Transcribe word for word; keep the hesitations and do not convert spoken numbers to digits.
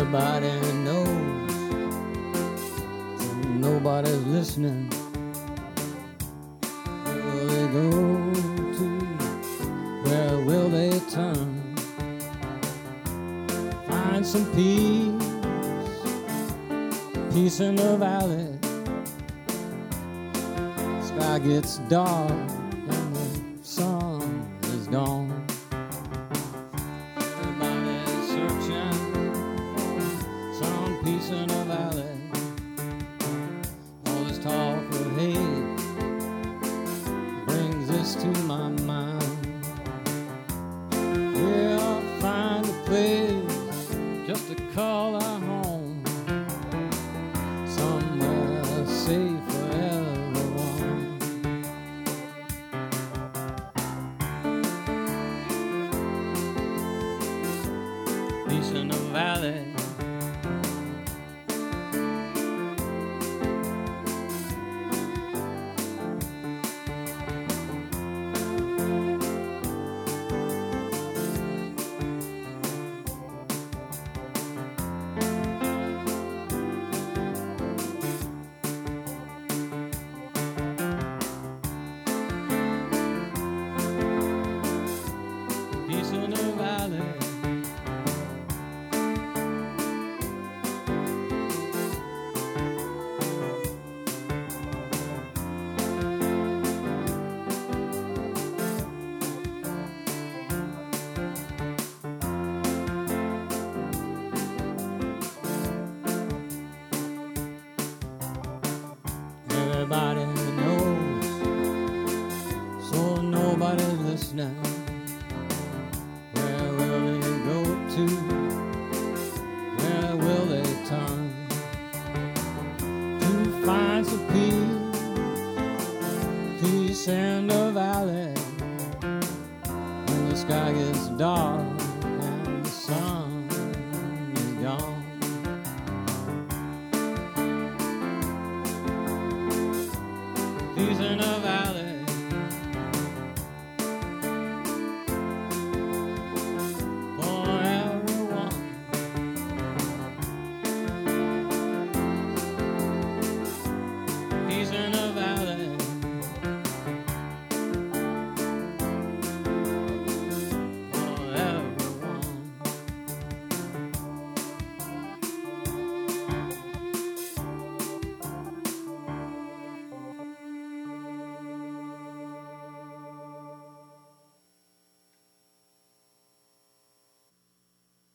Everybody knows, nobody's listening. Where will they go to? Where will they turn? Find some peace, peace in the valley. Sky gets dark and the sun is gone. Everybody's searching for some peace in the valley. All this talk of hate brings this to my mind. We'll find a place just to call our home, somewhere safe for everyone. Peace in the valley. Peace in the valley. Everybody knows, so nobody's listening. Where will they go to? Where will they turn? To find some peace, peace in the valley. When the sky gets dark and the sun is gone. Peace in the valley.